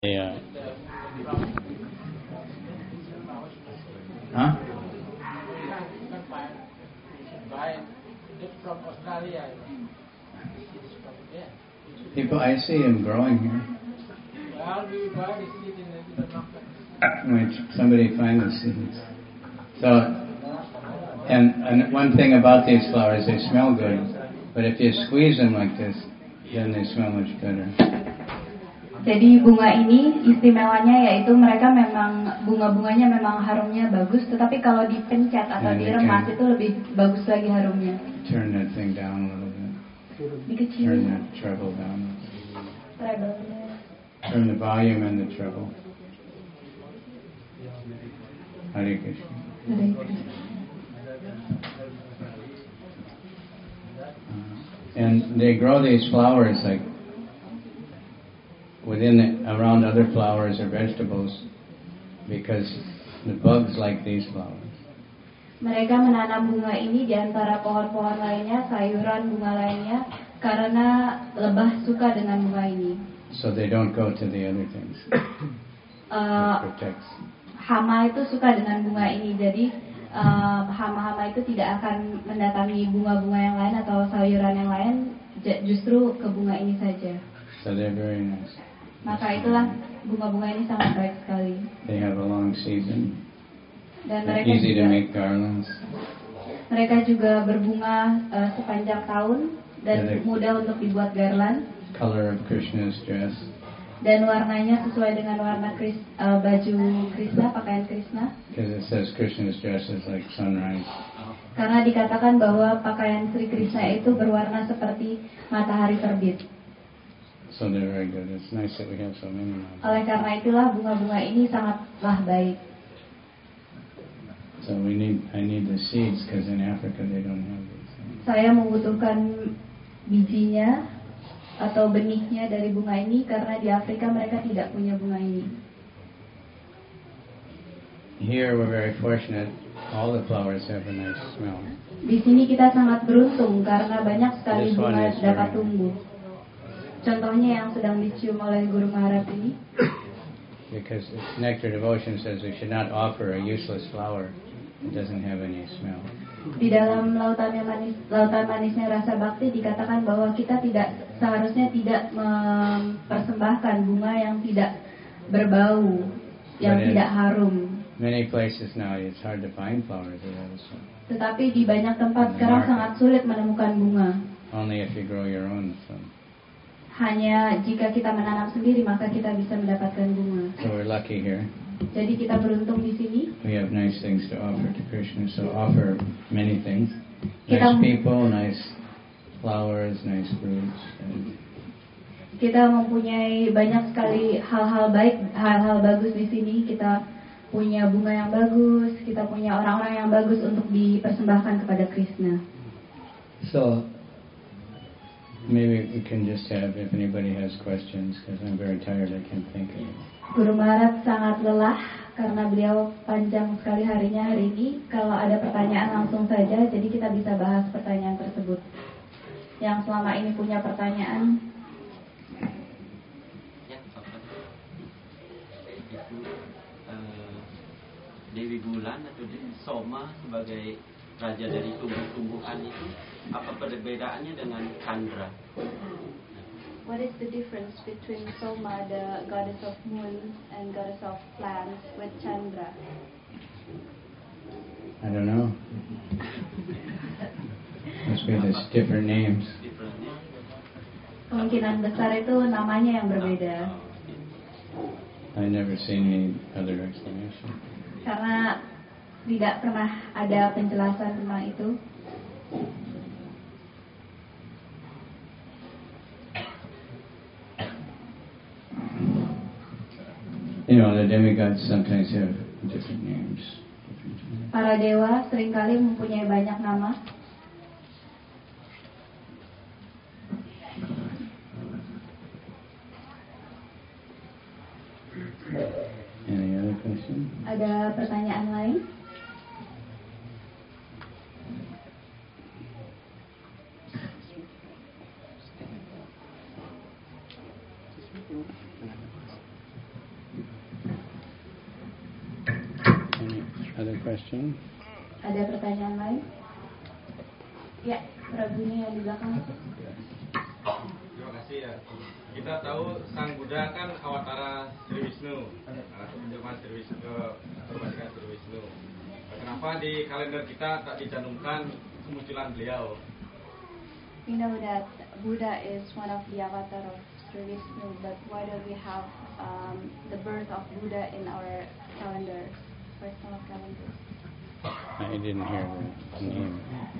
Yeah. Huh? From Australia. People, I see him growing here. Well, we buy the seed in the market. Wait, somebody find the seeds. So, and one thing about these flowers, they smell good. But if you squeeze them like this, then they smell much better. Jadi bunga ini istimewanya yaitu mereka memang bunga-bunganya memang harumnya bagus, tetapi kalau dipencet atau diremas itu lebih bagus lagi harumnya. Turn that thing down a little bit. Dikecilin. Turn that treble down. Treble-nya. Turn the volume and the treble. Hare Krishna. Hare Krishna. And they grow these flowers like around other flowers or vegetables because the bugs like these flowers. Mereka menanam bunga ini di antara pohon-pohon lainnya, sayuran bunga lainnya, karena lebah suka dengan bunga ini. So they don't go to the other things. Hama itu suka dengan bunga ini, jadi hama-hama itu tidak akan mendatangi bunga-bunga yang lain atau sayuran yang lain, justru ke bunga ini saja. So they're very nice. Maka itulah bunga-bunga ini sangat baik sekali. They have a long season. Dan they're easy to make garlands. Mereka juga berbunga sepanjang tahun dan mudah untuk dibuat garland. Color of Krishna's dress. Dan warnanya sesuai dengan warna baju Krishna, pakaian Krishna. Because it says Krishna's dress is like sunrise. Karena dikatakan bahwa pakaian Sri Krishna itu berwarna seperti matahari terbit. So they're very good. It's nice that we have so many. Oleh karena itulah bunga-bunga ini sangatlah baik. So I need the seeds because in Africa they don't have these things. Saya membutuhkan bijinya atau benihnya dari bunga ini karena di Afrika mereka tidak punya bunga ini. Here we're very fortunate. All the flowers have a nice smell. Di sini kita sangat beruntung karena banyak sekali bunga dapat tumbuh. Contohnya yang sedang dicium oleh Guru Maharaj ini. Because Nectar Devotion says we should not offer a useless flower. It doesn't have any smell. Di dalam lautan manisnya rasa bakti dikatakan bahwa kita seharusnya tidak mempersembahkan bunga yang tidak berbau, yang tidak harum. Many places now it's hard to find flowers that have a smell. Tetapi di banyak tempat sekarang sangat sulit menemukan bunga. Only if you grow your own. So. Hanya jika kita menanam sendiri maka kita bisa mendapatkan bunga. So we're lucky here. Jadi kita beruntung di sini. We have nice things to offer to Krishna. So offer many things. Nice people, nice flowers, nice fruits. Kita mempunyai banyak sekali hal-hal baik, hal-hal bagus di sini. Kita punya bunga yang bagus, kita punya orang-orang yang bagus untuk dipersembahkan kepada Krishna. So maybe we can just have, if anybody has questions, because I'm very tired, I can't think of it. Guru Maharaj sangat lelah karena beliau panjang sekali harinya hari ini. Kalau ada pertanyaan langsung saja, jadi kita bisa bahas pertanyaan tersebut. Yang selama ini punya pertanyaan. Dewi Bulan atau Dewi Soma sebagai raja dari tumbuh-tumbuhan itu, apa perbedaannya dengan Chandra? What is the difference between Soma, the goddess of moon, and goddess of plants, with Chandra? I don't know. Must be these different names. Kemungkinan besar itu namanya yang berbeda. I never seen any other explanation. Karena tidak pernah ada penjelasan tentang itu. You know, the demigods sometimes have different names. Para dewa seringkali mempunyai banyak nama. Any other question? Ada pertanyaan lain? question? Ada pertanyaan lain? Ya, Prabhunya yang di belakang. Terima kasih ya. Kita tahu Sang Buddha kan awatara Sri Wisnu, atau penjelmaan Sri Wisnu, kebajikan Sri Wisnu. Kenapa di kalender kita tak dicantumkan kemunculan beliau? We know that Buddha is one of the avatar of Sri Vishnu, but why don't we have the birth of Buddha in our calendar, personal calendar? I didn't hear the name.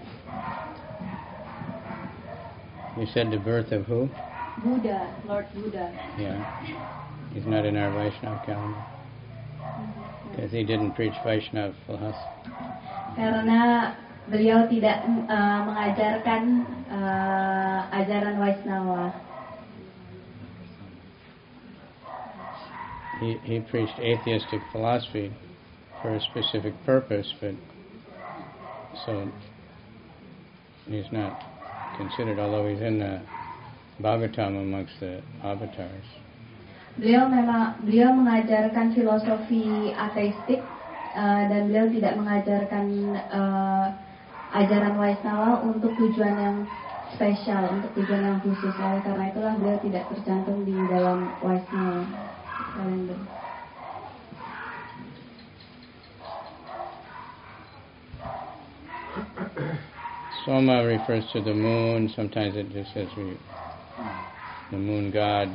You said the birth of who? Buddha, Lord Buddha. Yeah. He's not in our Vaishnava calendar. Because he didn't preach Vaishnava philosophy. Karena beliau tidak mengajarkan ajaran Vaishnava. He preached atheistic philosophy for a specific purpose, but so he's not considered, although he's in the Bhagavatam amongst the avatars. Beliau mengajarkan filosofi ateistik dan beliau tidak mengajarkan ajaran Vaishnava untuk tujuan yang spesial, untuk tujuan yang khusus. Karena itulah beliau tidak tercantum di dalam Vaishnava calendar. Soma refers to the moon. Sometimes it just says the moon god.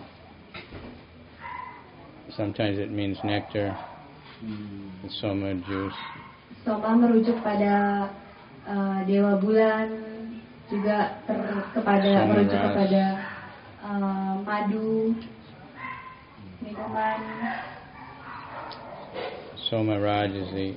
Sometimes it means nectar. The Soma juice. Soma merujuk pada dewa bulan, juga merujuk kepada madu, minuman. Soma Raj is the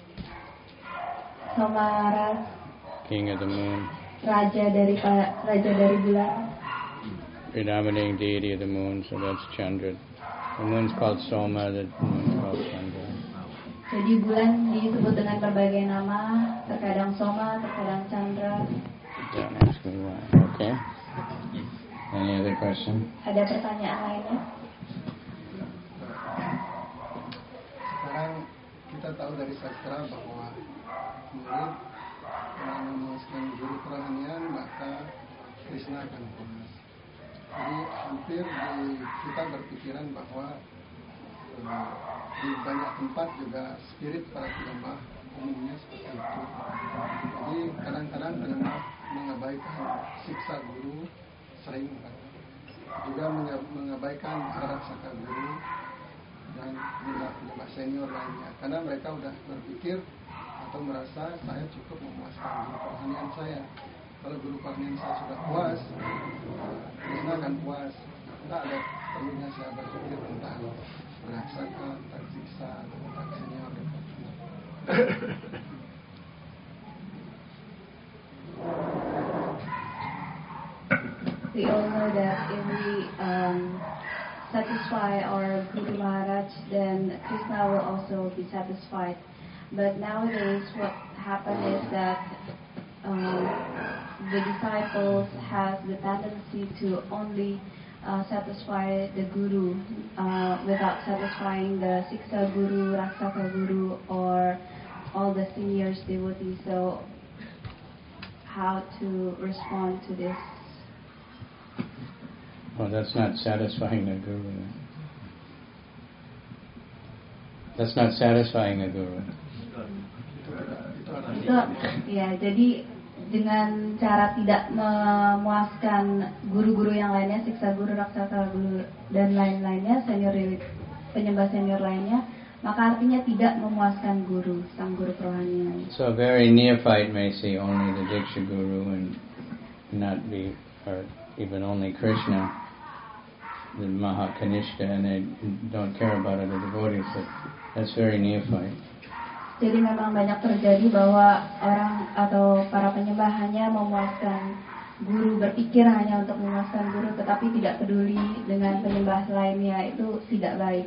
Somaraj, king of the moon. raja dari bulan. Predominating deity of the moon, so that's Chandra. The moon's called Soma, the moon's called Chandra. Jadi bulan disebut dengan berbagai nama, terkadang Soma, terkadang Chandra. Don't ask me why. Okay. Any other question? Ada pertanyaan lainnya? Sekarang kita tahu dari sastra bahwa murid kalau memuaskan guru kerohanian maka Krishna akan puas. Jadi hampir kita berpikiran bahwa di banyak tempat juga spirit para ulama umumnya seperti itu. Jadi kadang-kadang dengan mengabaikan siksa guru sering juga mengabaikan saka guru dan penyembah senior lainnya, karena mereka sudah berpikir atau merasa saya cukup memuaskan guru kerohanian saya. Kalau guru kerohanian saya sudah puas, Krishna akan puas. Tidak ada perlunya saya berpikir tentang merasakan, tentang siksa, tentang senior. We all know that if we satisfy our Guru Maharaj, then Krishna will also be satisfied. But nowadays what happened is that the disciples have the tendency to only satisfy the Guru without satisfying the Siksa Guru, Raksaka Guru, or all the seniors devotees. So how to respond to this? Well, that's not satisfying the guru. That's not satisfying the guru. Itu, ya, jadi dengan cara tidak memuaskan guru-guru yang lainnya, siksa guru, raksasa guru, dan lain-lainnya, penyembah senior lainnya, maka artinya tidak memuaskan guru, sang guru kerohanian. So a very neophyte may see only the Diksha Guru and not be, or even only Krishna, the Mahakanishta, and they don't care about other devotees. That's very neophyte. Jadi memang banyak terjadi bahwa orang atau para penyembah hanya memuaskan guru, berpikir hanya untuk memuaskan guru, tetapi tidak peduli dengan penyembah lainnya. Itu tidak baik.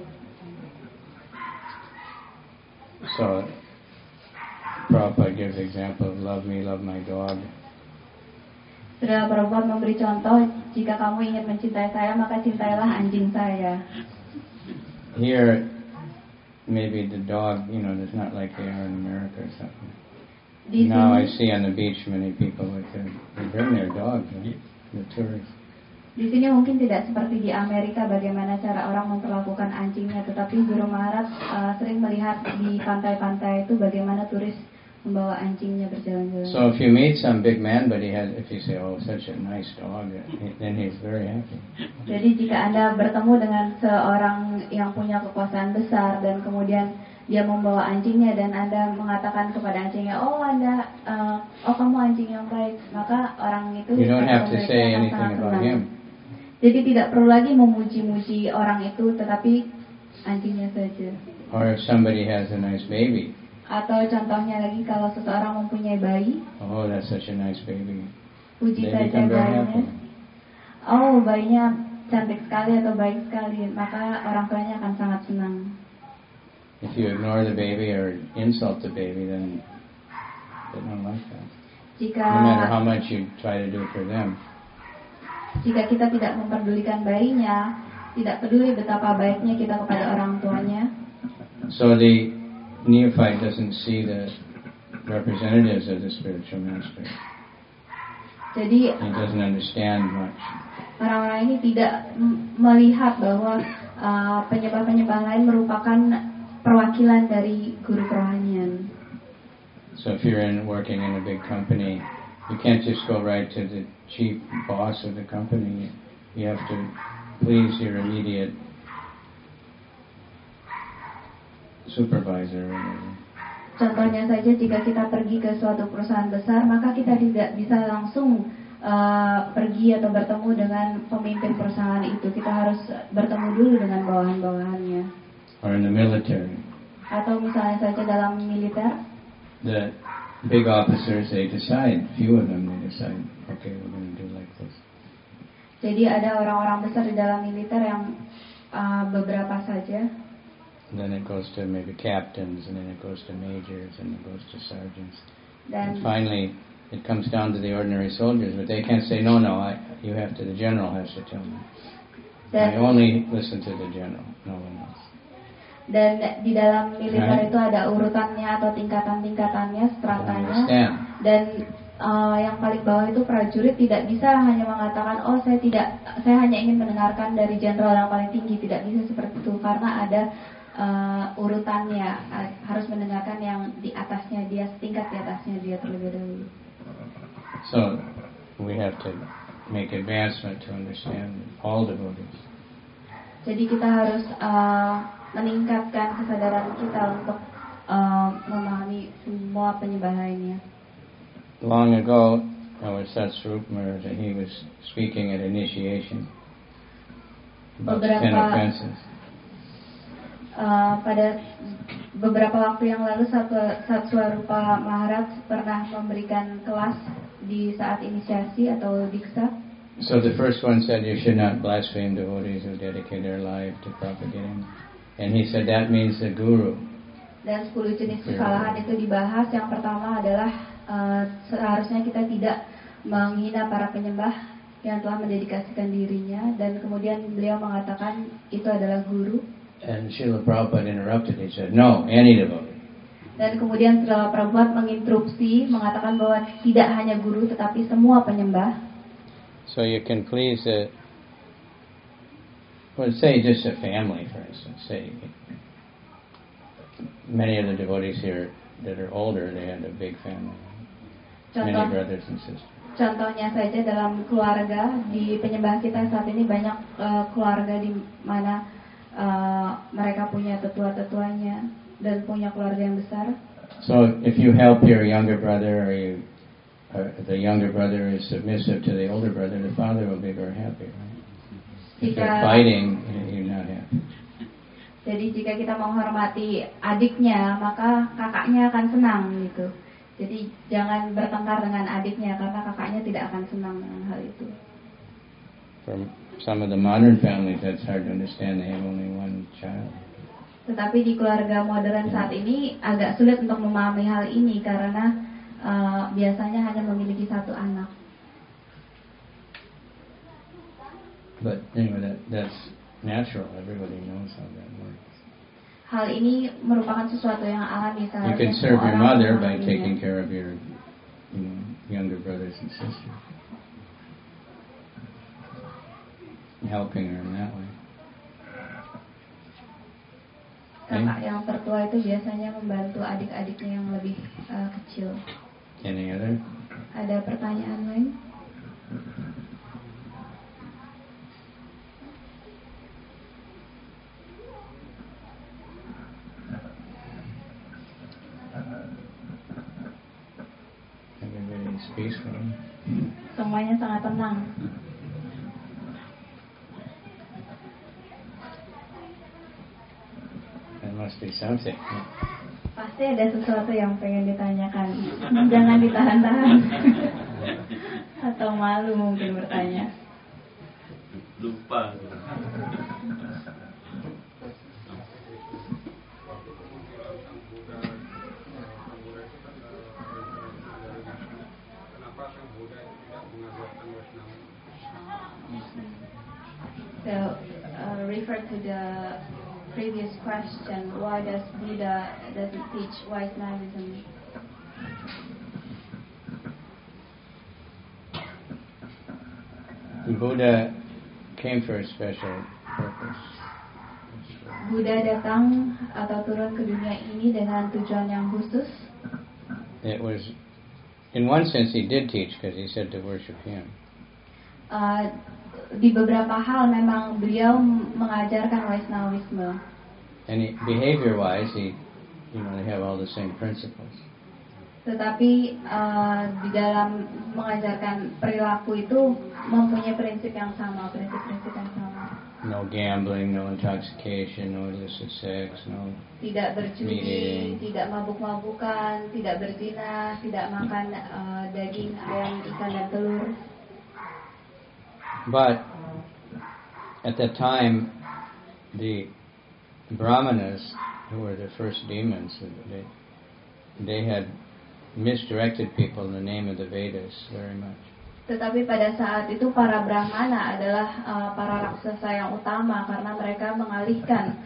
So Prabhupada gives the example of love me, love my dog. Saudara Prabhupada memberi contoh, jika kamu ingin mencintai saya, maka cintailah anjing saya. Here, maybe the dog, there's not like they are in America or something. Di Now I sini, see on the beach many people they bring their dogs, right? The tourists. di sini mungkin tidak seperti di Amerika bagaimana cara orang memperlakukan anjingnya, tetapi Guru Maharaj sering melihat di pantai-pantai itu bagaimana turis membawa anjingnya berjalan-jalan. So if you meet some big man, but if you say, "Oh, such a nice dog," then he's very happy. Jadi jika Anda bertemu dengan seorang yang punya kekuasaan besar dan kemudian dia membawa anjingnya dan Anda mengatakan kepada anjingnya, kamu anjing yang baik, maka orang itu You don't have to akan say sangat anything about senang. him. Jadi tidak perlu lagi memuji-muji orang itu, tetapi anjingnya saja. Or if somebody has a nice baby, Atau contohnya lagi kalau seseorang mempunyai bayi, "Oh, that's such a nice baby." puji They saja become very bayinya. happy. Oh, bayinya cantik sekali atau baik sekali, maka orang tuanya akan sangat senang. If you ignore the baby or insult the baby, then they don't like that. Jika No matter how much you try to do for them. Jika kita tidak memperdulikan bayinya, tidak peduli betapa baiknya kita kepada orang tuanya, So the neophyte doesn't see the representatives of the spiritual master. jadi He doesn't understand much. orang-orang ini tidak melihat bahwa penyembah-penyembah lain merupakan perwakilan dari guru kerohanian. So if you're working in a big company, you can't just go right to the chief boss of the company. You have to please your immediate supervisor. Contohnya saja jika kita pergi ke suatu perusahaan besar, maka kita tidak bisa langsung pergi atau bertemu dengan pemimpin perusahaan itu. Kita harus bertemu dulu dengan bawahan-bawahannya. Or in the military, Atau misalnya saja dalam militer, the big officers, they decide, few of them, they decide, okay, we're going to do like this. jadi ada orang-orang besar di dalam militer yang beberapa saja. And then it goes to maybe captains, and then it goes to majors, and it goes to sergeants. And Dan finally, it comes down to the ordinary soldiers, but they can't say, no, you have to, the general has to tell me. I dan only listen to the general, no one else. dan di dalam militer Right. itu ada urutannya atau tingkatan-tingkatannya, Don't stratanya. understand. Dan yang paling bawah itu prajurit tidak bisa hanya mengatakan, saya hanya ingin mendengarkan dari jenderal yang paling tinggi. Tidak bisa seperti itu karena ada urutannya, harus mendengarkan yang di atasnya dia, setingkat di atasnya dia terlebih dahulu. So we have to make advancement to understand all devotees. Jadi kita harus meningkatkan kesadaran kita untuk memahami semua penyembah lainnya. Long ago, our Satsvarup Maharaj, he was speaking at initiation about the 10 offenses. Pada beberapa waktu yang lalu Satsvarupa Maharaj pernah memberikan kelas di saat inisiasi atau diksa. So the first one said you should not blaspheme devotees who dedicate their life to propagating. And he said that means the guru. Dan 10 jenis kesalahan itu dibahas. Yang pertama adalah seharusnya kita tidak menghina para penyembah yang telah mendedikasikan dirinya. Dan kemudian beliau mengatakan itu adalah guru. And Srila Prabhupada interrupted. He said, no, any devotee. Dan kemudian Srila Prabhupada menginterupsi, mengatakan bahwa tidak hanya guru tetapi semua penyembah. So you can please, say just a family, for instance. Say many of the devotees here that are older, they had a big family, many brothers and sisters. Contohnya saja dalam keluarga, di penyembah kita saat ini banyak keluarga di mana mereka punya tetua-tetuanya dan punya keluarga yang besar. So if you help your younger brother, or the younger brother is submissive to the older brother, the father will be very happy. Right? If they're fighting, you're not happy. Jadi jika kita menghormati adiknya, maka kakaknya akan senang gitu. Jadi jangan bertengkar dengan adiknya karena kakaknya tidak akan senang dengan hal itu. For some of the modern families, that's hard to understand. They have only one child. Tetapi di keluarga modern saat ini agak sulit untuk memahami hal ini karena biasanya hanya memiliki satu anak. But anyway, that's natural. Everybody knows how that works. hal ini merupakan sesuatu yang alami. You can serve your mother by taking care of your younger brothers and sisters, helping her in that way. Kakak yang tertua itu biasanya membantu adik-adiknya yang lebih kecil. Any other? Ada pertanyaan lain? Everybody is peaceful. Semuanya sangat tenang. There must be something. Pasti ada sesuatu yang pengen ditanyakan. Jangan ditahan-tahan. Atau malu mungkin bertanya. Lupa. So, refer to the previous question, why does Buddha doesn't teach Vaishnavism? Buddha came for a special purpose. Buddha datang atau turun ke dunia ini dengan tujuan yang khusus. It was, in one sense, he did teach because he said to worship him. Di beberapa hal memang beliau mengajarkan Vaishnavisme. And behavior-wise, they have all the same principles. Tetapi di dalam mengajarkan perilaku itu mempunyai prinsip yang sama, prinsip-prinsip yang sama. No gambling, no intoxication, no illicit sex, no tidak berjudi, meeting. tidak mabuk-mabukan, tidak berzina, tidak makan daging, ayam, ikan dan telur. But at that time, the Brahmanas, who were the first demons, they had misdirected people in the name of the Vedas very much. Tetapi pada saat itu para Brahmana adalah para raksasa yang utama karena mereka mengalihkan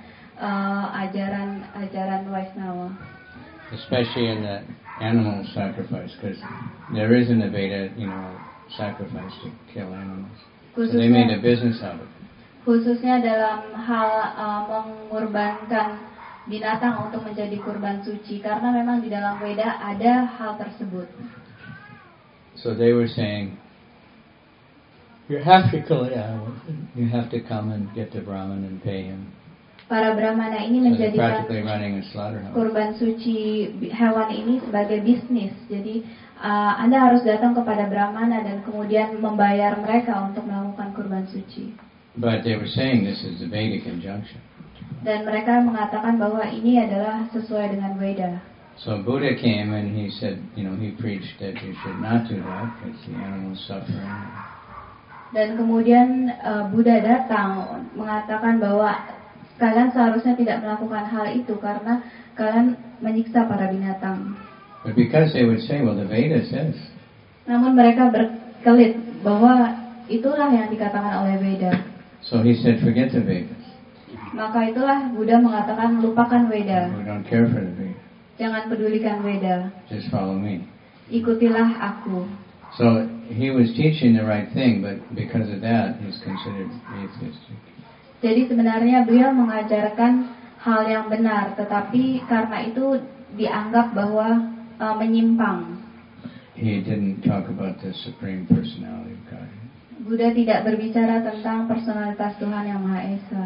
ajaran Vaishnava. Especially in the animal sacrifice, because there is in the Veda, sacrifice to kill animals. So they made a business of it. Khususnya dalam hal mengorbankan binatang untuk menjadi kurban suci, karena memang di dalam Veda ada hal tersebut. So they were saying, you have to kill the animal. You have to come and get the Brahman and pay him. Para Brahmana ini So they're menjadikan practically running a slaughterhouse. kurban suci hewan ini sebagai bisnis. Jadi Anda harus datang kepada Brahmana dan kemudian membayar mereka untuk melakukan kurban suci. But they were saying this is the Vedic injunction. Dan mereka mengatakan bahwa ini adalah sesuai dengan Veda. So Buddha came and he said, he preached that you should not do that because the animals suffer. Dan kemudian Buddha datang mengatakan bahwa kalian seharusnya tidak melakukan hal itu karena kalian menyiksa para binatang. But because they would say, well, the Veda says. Namun mereka berkelit bahwa itulah yang dikatakan oleh Veda. So he said, forget the Vedas. Maka itulah Buddha mengatakan lupakan Veda. We don't care for the Veda. Jangan pedulikan Veda. Just follow me. Ikutilah aku. So he was teaching the right thing, but because of that, he's considered atheistic. Jadi sebenarnya beliau mengajarkan hal yang benar, tetapi karena itu dianggap bahwa menyimpang. He didn't talk about the Supreme Personality of God. Buddha tidak berbicara tentang personalitas Tuhan yang Maha Esa.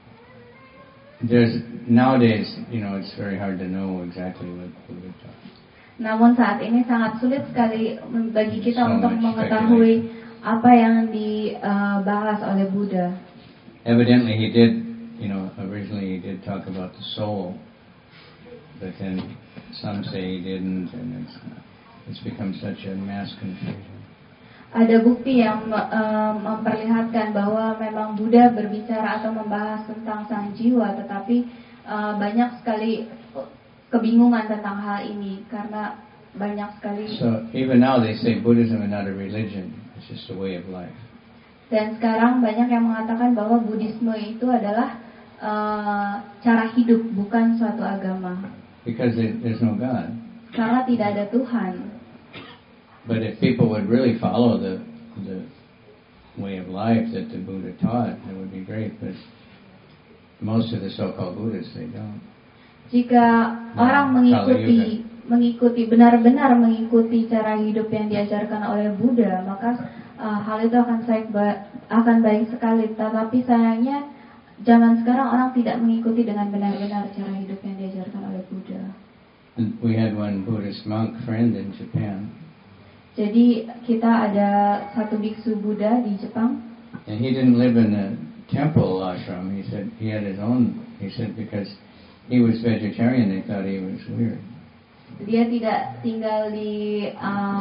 Nowadays, it's very hard to know exactly what Buddha taught. Namun saat ini sangat sulit sekali bagi kita So untuk much mengetahui apa yang dibahas oleh Buddha. Evidently he did, originally he did talk about the soul, but then some say he didn't, and it's become such a mass confusion. Ada bukti yang memperlihatkan bahwa memang Buddha berbicara atau membahas tentang sang jiwa, tetapi banyak sekali kebingungan tentang hal ini karena banyak sekali. So even now they say Buddhism is not a religion; it's just a way of life. Dan sekarang banyak yang mengatakan bahwa Buddhisme itu adalah cara hidup, bukan suatu agama. Because there's no God. Karena tidak ada Tuhan. But if people would really follow the way of life that the Buddha taught, that would be great. But most of the so-called Buddhists, they don't. Jika orang mengikuti benar-benar mengikuti cara hidup yang diajarkan oleh Buddha, maka hal itu akan baik sekali. Tetapi sayangnya zaman sekarang orang tidak mengikuti dengan benar-benar cara hidup yang diajarkan oleh Buddha. We had one Buddhist monk friend in Japan. Jadi kita ada satu biksu Buddha di Jepang. And he didn't live in a temple ashram. He said he had his own. He said because he was vegetarian, they thought he was weird. Dia tidak tinggal di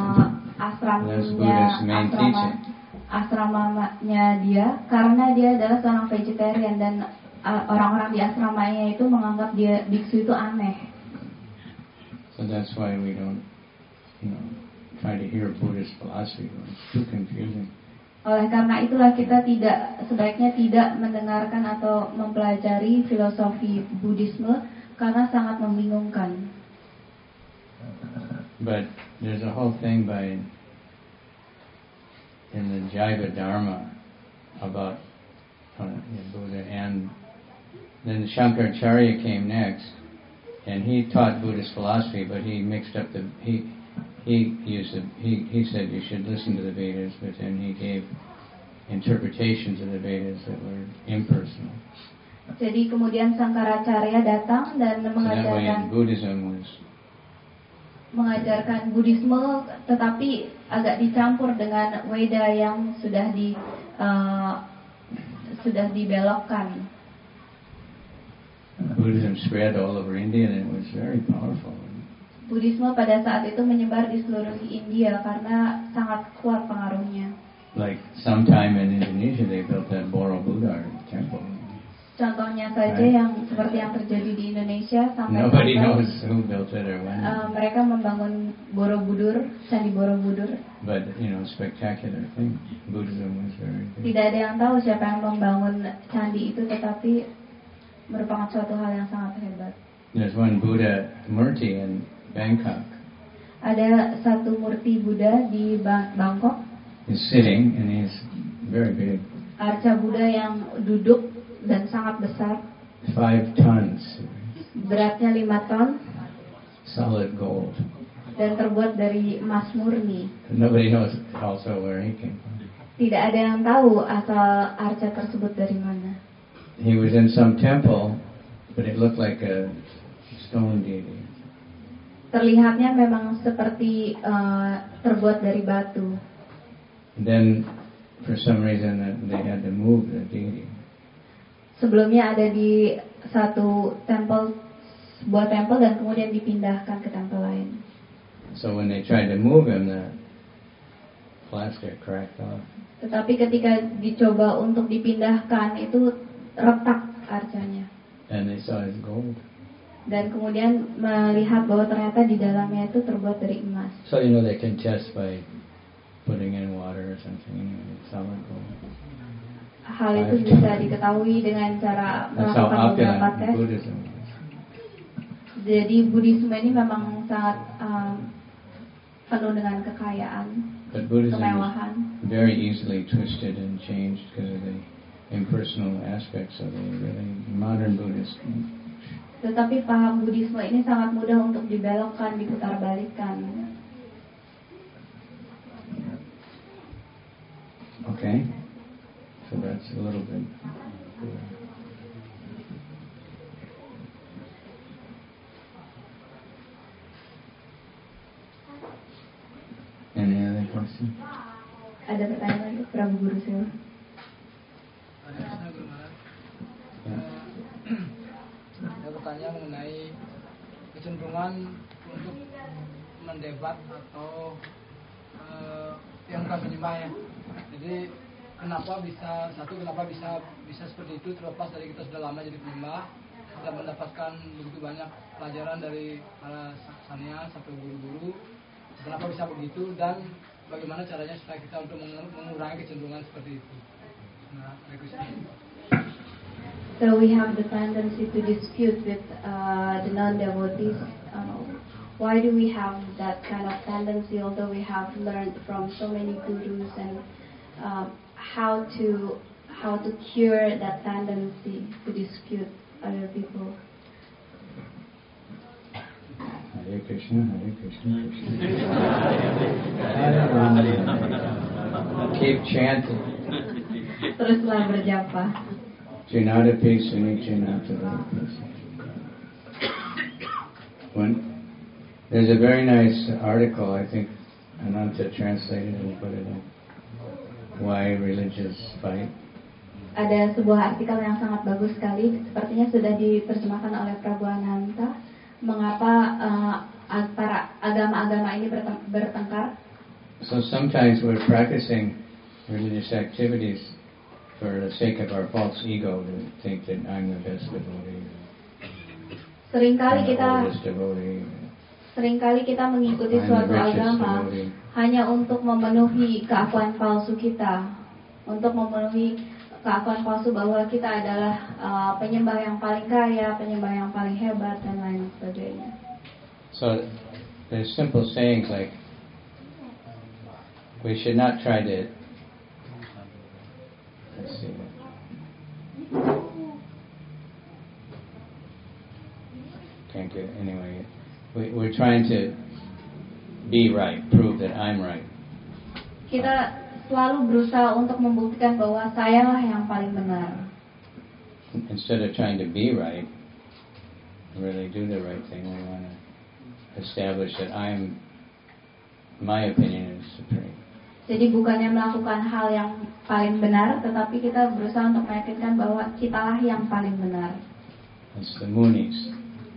asramanya dia karena dia adalah seorang vegetarian dan orang-orang di asramanya itu menganggap dia biksu itu aneh. So that's why we don't, try to hear Buddhist philosophy. It's too confusing. Oleh karena itulah kita sebaiknya tidak mendengarkan atau mempelajari filosofi Buddhisme karena sangat membingungkan. But there's a whole thing in the Jaiva Dharma about Buddha, and then Shankaracharya came next, and he taught Buddhist philosophy, but he mixed up he said you should listen to the Vedas, but then he gave interpretations of the Vedas that were impersonal. Jadi kemudian Shankaracharya datang dan mengajarkan Buddhisme, tetapi agak dicampur dengan Weda yang sudah dibelokkan. Buddhism spread all over India and it was very powerful. Buddhisme pada saat itu menyebar di seluruh India karena sangat kuat pengaruhnya. Like sometime in Indonesia they built that Borobudur temple. Contohnya saja yang seperti yang terjadi di Indonesia sampai nobody knows who built it or when. Mereka membangun Borobudur, Candi Borobudur. But spectacular thing. Buddhism was very big. Tidak ada yang tahu siapa yang membangun candi itu, tetapi merupakan suatu hal yang sangat hebat. There's one Buddha Murti in Bangkok. Ada satu murti Buddha di Bangkok. He's sitting and he's very big. Arca Buddha yang duduk dan sangat besar. 5 tons. Beratnya 5 ton. Solid gold. Dan terbuat dari emas murni. Nobody knows also where he came from. Tidak ada yang tahu asal arca tersebut dari mana. He was in some temple, but it looked like a stone deity. Terlihatnya memang seperti terbuat dari batu. And then, for some reason, they had to move the deity. Sebelumnya ada di satu sebuah tempel dan kemudian dipindahkan ke tempel lain. So when they tried to move him, the plaster cracked off. Tetapi ketika dicoba untuk dipindahkan itu retak arcanya. And they saw his gold. Dan kemudian melihat bahwa ternyata di dalamnya itu terbuat dari emas. So they can test by putting in water or something, solid gold. Hal itu bisa diketahui dengan cara melakukan beberapa tes. Jadi Buddhisme ini memang sangat penuh dengan kekayaan, kemewahan. Very easily twisted and changed because of the impersonal aspects of the really modern Buddhist. Tetapi paham Buddhisme ini sangat mudah untuk dibelokkan, diputarbalikkan. Okay, so that's a little bit. Any other question? Ada pertanyaan lagi, Prabu Guru Sewa? Ada pertanyaan mengenai kecenderungan untuk mendebat atau yang bukan menyembah ya. Jadi kenapa bisa seperti itu, terlepas dari kita sudah lama jadi penyembah, sudah mendapatkan begitu banyak pelajaran dari para sania sampai guru-guru. Kenapa bisa begitu dan bagaimana caranya supaya kita untuk mengurangi kecenderungan seperti itu? Nah, So we have the tendency to dispute with the non-devotees. Why do we have that kind of tendency, although we have learned from so many gurus, and how to cure that tendency to dispute other people? Hare Krishna, Krishna Hare Rama. Keep chanting. Teruslah berjapa. Janatapi Suni Janata. There's a very nice article, I think Ananta translated and put it in. Why religious fight? Ada sebuah artikel yang sangat bagus sekali, sepertinya sudah diterjemahkan oleh Prabu Ananta. Mengapa para agama-agama ini bertengkar? So sometimes we're practicing religious activities for the sake of our false ego, to think that I'm the best devotee. Seringkali kita mengikuti suatu agama hanya untuk memenuhi keakuan palsu kita, untuk memenuhi keakuan palsu bahwa kita adalah penyembah yang paling kaya, penyembah yang paling hebat, dan lain sebagainya. So there's simple sayings like, we should not try to, let's see, can't get it anyway. We're trying to be right, prove that I'm right. Kita selalu berusaha untuk membuktikan bahwa sayalah yang paling benar. Instead of trying to be right, really do the right thing, we want to establish that my opinion is supreme. Jadi bukannya melakukan hal yang paling benar, tetapi kita berusaha untuk meyakinkan bahwa kitalah yang paling benar. It's the Munis.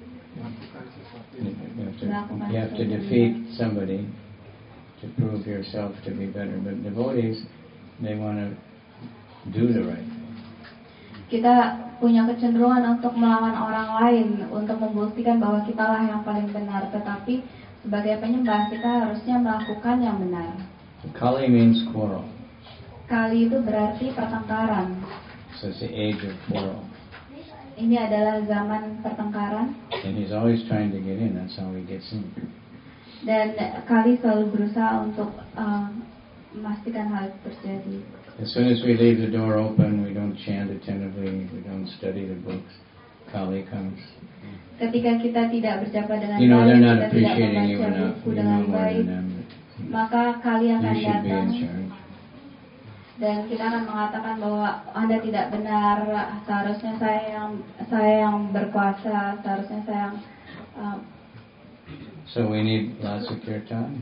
You have to defeat somebody to prove yourself to be better. But devotees, they want to do the right thing. Kita punya kecenderungan untuk melawan orang lain, untuk membuktikan bahwa kitalah yang paling benar. Tetapi sebagai penyembah kita harusnya melakukan yang benar. Kali means quarrel. Kali itu berarti pertengkaran. So it's the age of quarrel. Ini adalah zaman pertengkaran. And he's always trying to get in. That's how he gets in. Dan Kali selalu berusaha untuk memastikan hal itu terjadi. As soon as we leave the door open, we don't chant attentively, we don't study the books, Kali comes. Ketika kita tidak berjapa dengan baik, kita tidak appreciating you membaca enough. buku dengan baik, maka Kali akan datang dan kita akan mengatakan bahwa Anda tidak benar, seharusnya saya yang berkuasa, seharusnya saya yang So we need lots of kirtan.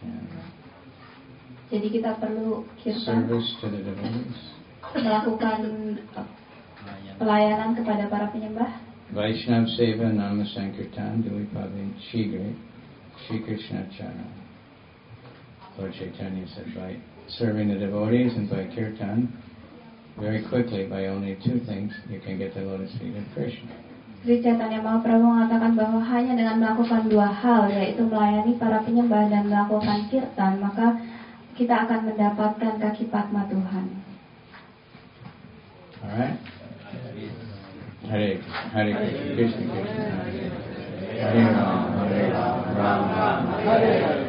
Jadi kita perlu kirtan, service to the devotees, melakukan pelayanan kepada para penyembah. Vaishnav Seva Nama Sankirtan Dui Pavin Shigre Shri Krishna Chana. Lord Chaitanya said by serving the devotees and by kirtan, very quickly, by only two things, you can get the lotus feet of Krishna. Sri Chaitanya Mahaprabhu mengatakan bahwa hanya dengan melakukan dua hal, yaitu melayani para penyembah dan melakukan kirtan, maka kita akan mendapatkan kaki padma Tuhan. Alright? Hare Krishna Krishna Hare Rama Rama Hare Hare.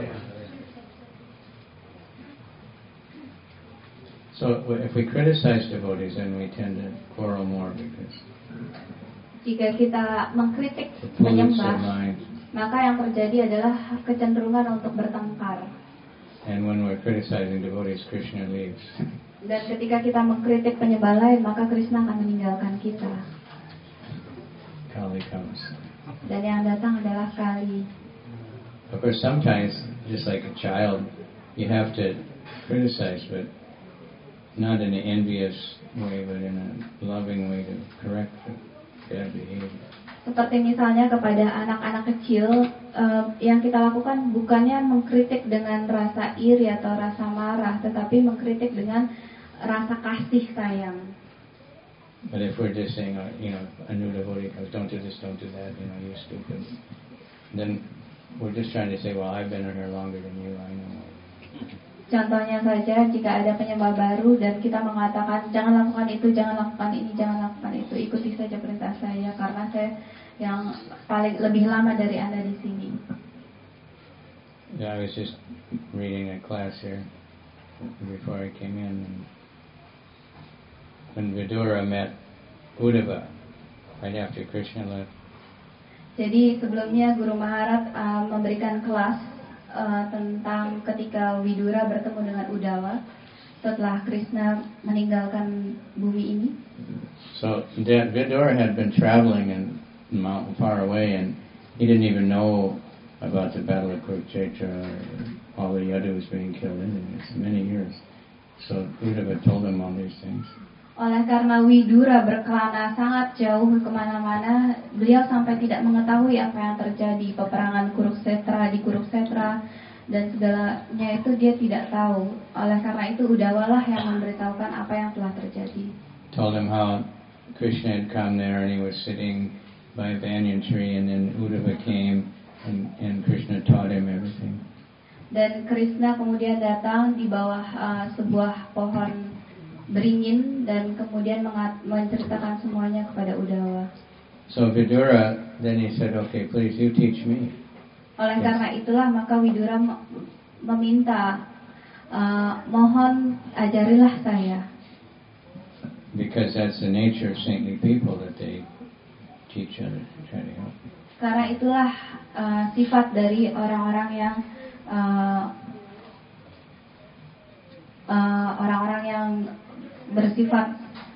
So if we criticize devotees, then we tend to quarrel more because jika kita mengkritik penyembah, maka yang terjadi adalah kecenderungan untuk bertengkar. And when we're criticizing devotees, Krishna leaves. Dan ketika kita mengkritik penyembah lain, maka Krishna akan meninggalkan kita. Kali comes. Dan yang datang adalah Kali. Of course, sometimes, just like a child, you have to criticize, but not in an envious way, but in a loving way to correct bad behavior. Seperti misalnya kepada anak-anak kecil, yang kita lakukan bukannya mengkritik dengan rasa iri atau rasa marah, tetapi mengkritik dengan rasa kasih sayang. But if we're just saying, a new devotee comes, don't do this, don't do that, you're stupid, then we're just trying to say, well, I've been here longer than you, I know. Contohnya saja, jika ada penyembah baru dan kita mengatakan jangan lakukan itu, jangan lakukan ini, jangan lakukan itu, ikuti saja perintah saya karena saya yang paling lebih lama dari Anda di sini. Yeah, I was just reading a class here before I came in. When Vidura met Uddhava, right after Krishna left. Jadi sebelumnya Guru Maharaj memberikan kelas tentang ketika Widura bertemu dengan Uddhava setelah Krishna meninggalkan bumi ini. So that Vidura had been traveling in a mountain far away, and he didn't even know about the Battle of Kurukshetra or all the Yadus being killed in it. It's many years. So Uddhava told him all these things. Oleh karena Widura berkelana sangat jauh kemana-mana, beliau sampai tidak mengetahui apa yang terjadi, peperangan Kurukshetra di Kurukshetra dan segalanya itu dia tidak tahu. Oleh karena itu Uddhava lah yang memberitahukan apa yang telah terjadi. Told him how Krishna had come there and he was sitting by a banyan tree, and then Uddhava came and Krishna taught him everything. Dan Krishna kemudian datang di bawah sebuah pohon beringin dan kemudian menceritakan semuanya kepada Uddhava. So Vidura, then he said, okay, please you teach me. Oleh karena itulah maka Widura meminta, mohon ajarilah saya. Because that's the nature of saintly people, that they teach others to try to help. Karena itulah sifat dari orang-orang yang bersifat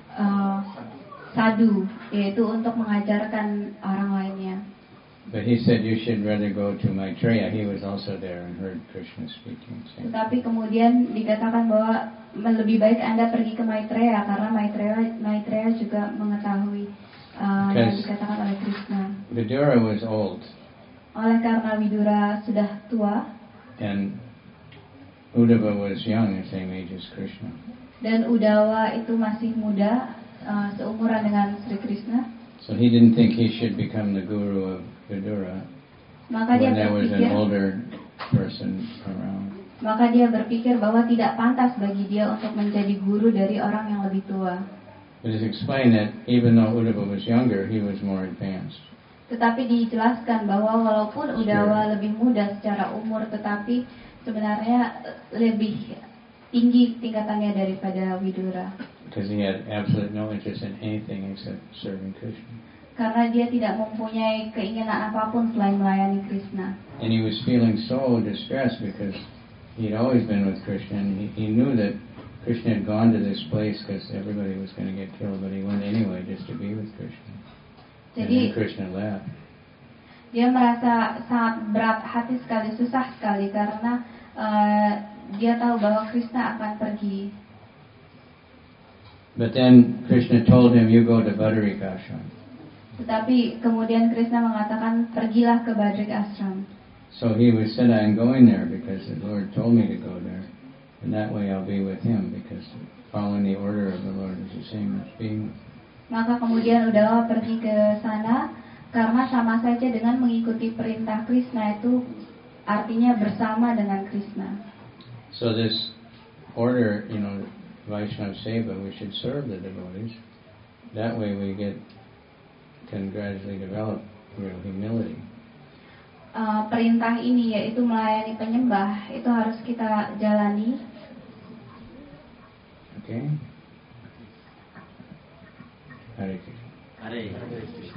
sadu, yaitu untuk mengajarkan orang lainnya. But he said you should rather go to Maitreya. He was also there and heard Krishna speaking. Tetapi kemudian dikatakan bahwa lebih baik Anda pergi ke Maitreya karena Maitreya juga mengetahui yang dikatakan oleh Krishna. Vidura was old. Oleh karena Widura sudah tua. And Uddhava was young, the same age as Krishna. Dan Uddhava itu masih muda, seumuran dengan Sri Krishna. So he didn't think he should become the guru of Vidura when there was an older person around. Maka dia berpikir bahwa tidak pantas bagi dia untuk menjadi guru dari orang yang lebih tua. It is explained that even though Uddhava was younger, he was more advanced. Tetapi dijelaskan bahwa walaupun Uddhava lebih muda secara umur, tetapi sebenarnya lebih tinggi tingkatannya daripada Widura. Because he had absolutely no interest in anything except serving Krishna. Karena dia tidak mempunyai keinginan apapun selain melayani Krishna. And he was feeling so distressed because he'd always been with Krishna, and he knew that Krishna had gone to this place because everybody was going to get killed, but he went anyway just to be with Krishna. And then Krishna left. Dia merasa sangat berat hati sekali, susah sekali karena dia tahu bahwa Krishna akan pergi. But then Krishna told him, you go to Badrik Ashram. Tetapi kemudian Krishna mengatakan, pergilah ke Badrik Ashram. So he said, I'm going there because the Lord told me to go there. And that way I'll be with him, because following the order of the Lord is the same as being with him. Maka kemudian Uddhava pergi ke sana karena sama saja dengan mengikuti perintah Krishna, itu artinya bersama dengan Krishna. So this order, Vaishnava Seva, we should serve the devotees. That way we can gradually develop real humility. Perintah ini yaitu melayani penyembah, itu harus kita jalani. Okay. Hare Krishna. Hare Krishna.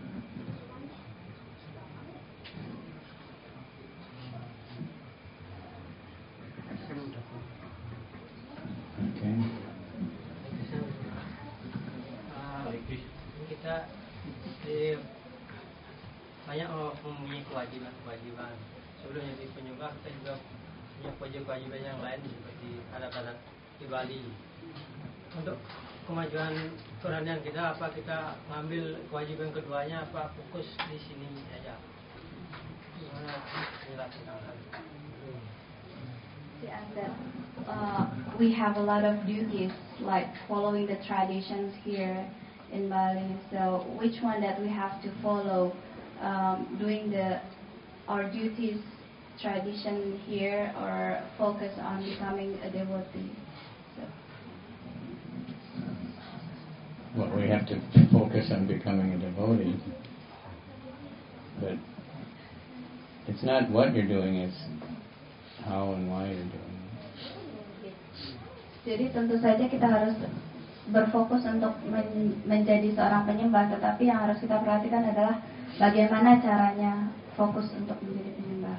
Okay. Kita banyak mempunyai kewajiban. Sebelum jadi penyembah, kita juga punya kewajiban yang lain seperti adat-adat di Bali. Untuk kemajuan kerohanian kita, apa kita ngambil kewajiban keduanya, apa fokus di sini aja? Gimana dilakukan? The answer. We have a lot of duties, like following the traditions here in Bali. So, which one that we have to follow, doing our duties tradition here or focus on becoming a devotee. So. Well, we have to focus on becoming a devotee, but it's not what you're doing, it's how and why you're doing it. Jadi tentu saja kita harus berfokus untuk menjadi seorang penyembah, tetapi yang harus kita perhatikan adalah bagaimana caranya fokus untuk menjadi penyembah.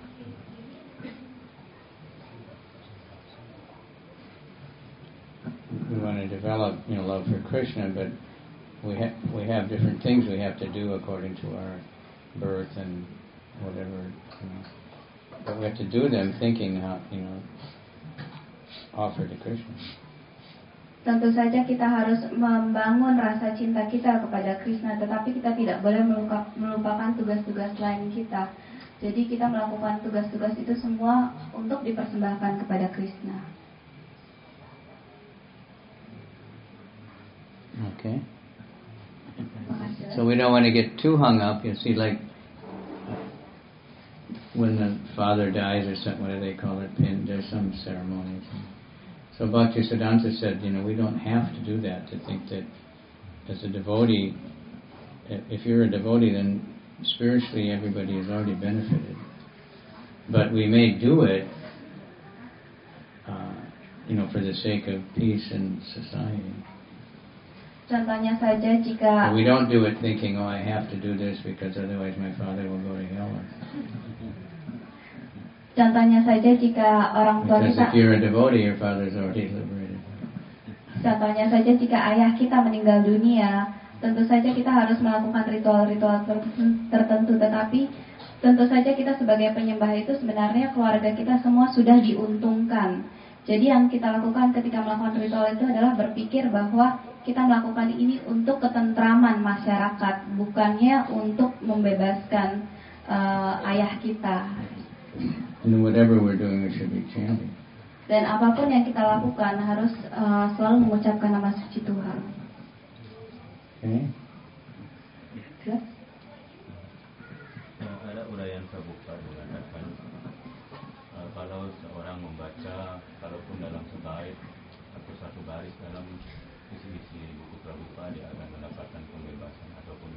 We want to develop, love for Krishna, but we have different things we have to do according to our birth and whatever. But we have to do them thinking how, offer to Krishna. Tentu saja kita harus membangun rasa cinta kita kepada Krishna, tetapi kita tidak boleh melupakan tugas-tugas lain kita. Jadi kita melakukan tugas-tugas itu semua untuk dipersembahkan kepada Krishna. Okay. So we don't want to get too hung up. You see, like when the father dies or something, what do they call it? There's some ceremonies. So Bhaktisiddhanta said, we don't have to do that, to think that as a devotee, if you're a devotee, then spiritually everybody has already benefited. But we may do it, for the sake of peace in society. Contohnya saja jika But we don't do it thinking, I have to do this because otherwise my father will go to hell. Contohnya saja jika orang tua Because kita, if you're a devotee, your father's already liberated. contohnya saja jika ayah kita meninggal dunia, tentu saja kita harus melakukan ritual-ritual tertentu, tetapi tentu saja kita sebagai penyembah itu sebenarnya keluarga kita semua sudah diuntungkan. Jadi yang kita lakukan ketika melakukan ritual itu adalah berpikir bahwa kita melakukan ini untuk ketentraman masyarakat, bukannya untuk membebaskan ayah kita. And whatever we're doing, we should be chanting. Dan apapun yang kita lakukan harus selalu mengucapkan nama suci Tuhan. Okay. Jelas? Ada uraian Prabhupada mengatakan kalau seorang membaca, kalaupun dalam sebaik atau satu baris dalam isi buku Prabhupada, dia akan mendapatkan pembebasan ataupun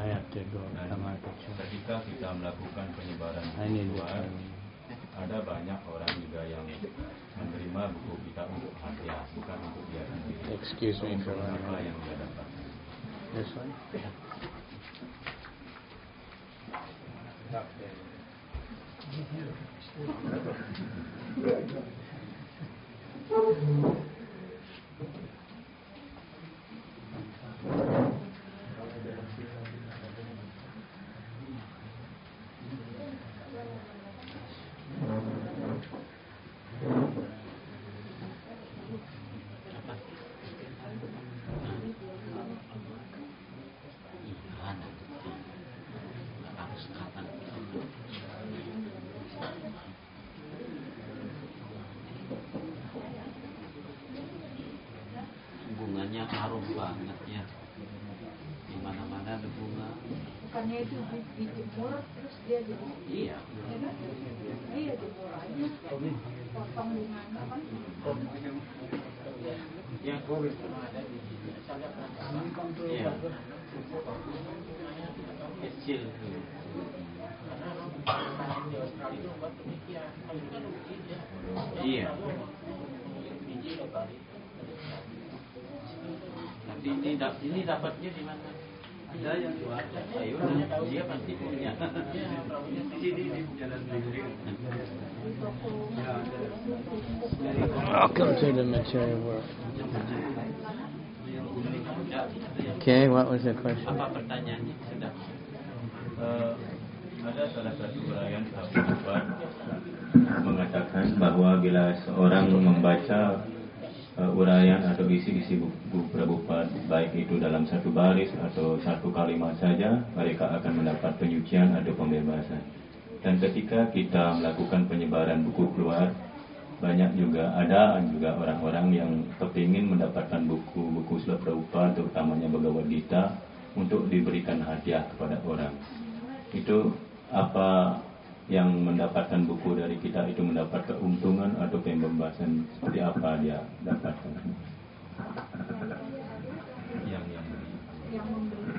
ketika kita melakukan penyebaran buku luar, ada banyak orang juga yang menerima buku kita untuk hadiah, bukan untuk dia sendiri. Excuse me for apa yang dia dapat. This one? Bunganya harum banget ya, di mana-mana ada bunga. Bukannya itu dijemur terus dia jadi Iya. iya jemur aja potong bunganya kan Yang ada di Iya. Kecil. Iya. Nanti ini dapatnya di mana? Ada yang jual. Ayo, dia pasti punya. Di sini di Jalan Negeri. Welcome to the material world. Okay, what was the question? Apa pertanyaannya? Sudah. Ada salah satu uraian Prabhupada mengatakan bahwa bila seorang membaca uraian atau isi-isi buku Prabhupada, baik itu dalam satu baris atau satu kalimat saja, mereka akan mendapat penyucian atau pembebasan. Dan ketika kita melakukan penyebaran buku keluar, banyak juga orang-orang yang kepingin mendapatkan buku Srila Prabhupada, terutamanya Bhagavad Gita, untuk diberikan hadiah kepada orang. Itu apa yang mendapatkan buku dari kita itu mendapat keuntungan atau pembebasan, seperti apa dia dapatkan? Yang memberi.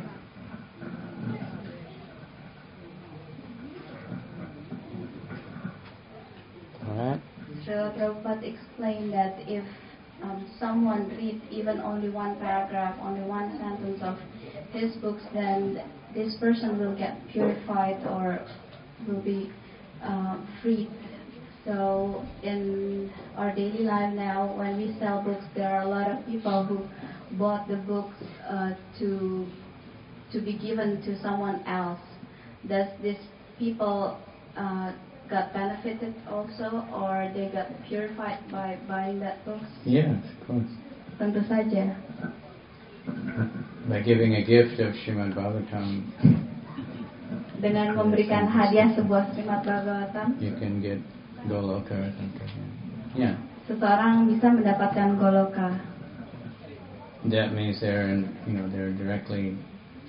Alright. So Prabhupada explained that if someone reads even only one paragraph, only one sentence of his books, then this person will get purified or will be freed. So in our daily life now, when we sell books, there are a lot of people who bought the books to be given to someone else. Does these people got benefited also, or they got purified by buying that books? Yes, of course. Tentu saja. By giving a gift of Srimad Bhagavatam, dengan memberikan hadiah sebuah Srimad Bhagavatam, you can get Goloka or something. Yeah. Seseorang bisa mendapatkan Goloka. That means they're directly,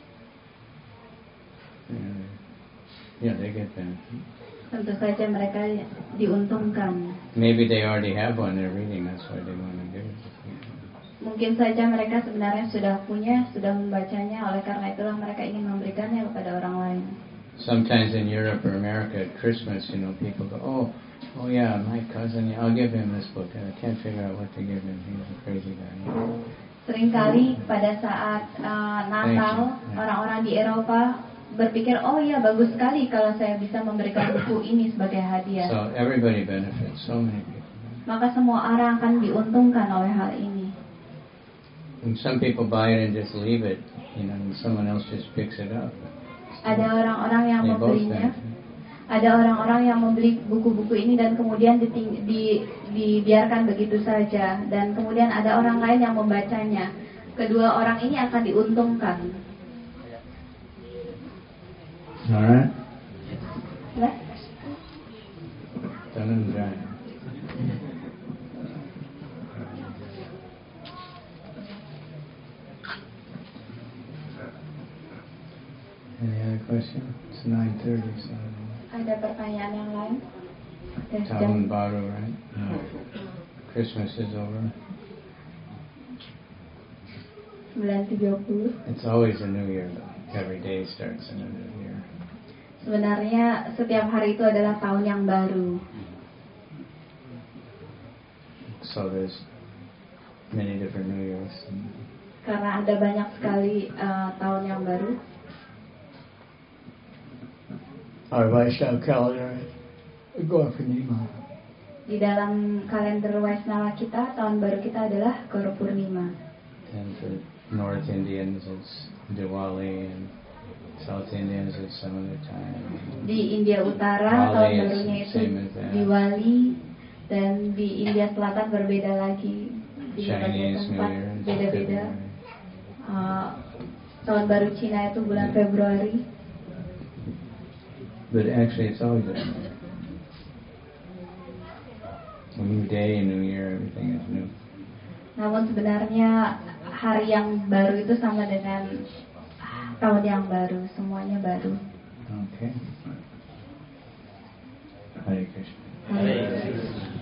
they get benefit. Tentu saja mereka diuntungkan. Maybe they already have one they're reading, that's why they want to give it. Mungkin saja mereka sebenarnya sudah membacanya, oleh karena itulah mereka ingin memberikannya kepada orang lain. Sometimes in Europe or America at Christmas, people go, oh yeah, my cousin, I'll give him this book. I can't figure out what to give him. He's a crazy guy. Seringkali pada saat Natal, orang-orang di Eropa berpikir, oh ya bagus sekali kalau saya bisa memberikan buku ini sebagai hadiah. So everybody benefits, so many people. Maka semua orang akan diuntungkan oleh hal ini. And some people buy it and just leave it, and someone else just picks it up. Ada orang-orang yang membelinya. Ada orang-orang yang membeli buku-buku ini dan kemudian dibiarkan begitu saja, dan kemudian ada orang lain yang membacanya. Kedua orang ini akan diuntungkan. Alright. Nah. Any other question? It's 9:30, so. Ada pertanyaan yang lain? Talmud Baru, right? No. Christmas is over. 9:30. It's always a new year, though. Every day starts a new year. Sebenarnya setiap hari itu adalah tahun yang baru. So there's many different New Years. Karena ada banyak sekali tahun yang baru. Our Vaishnava calendar, Gaur Purnima. Di dalam kalender Vaishnava kita, tahun baru kita adalah Gaur Purnima. And for North Indians, it's Diwali, and South Indians, it's some other time. Di India Utara, tahun barunya itu Diwali, dan di India Selatan berbeda lagi. Di Chinese New tempat Year, beda-beda. Tahun baru Cina itu bulan Februari. But actually, it's always a new day, a new year, everything is new. Namun sebenarnya hari yang baru itu sama dengan tahun yang baru, semuanya baru. Okay. Hare Krishna. Hare Krishna.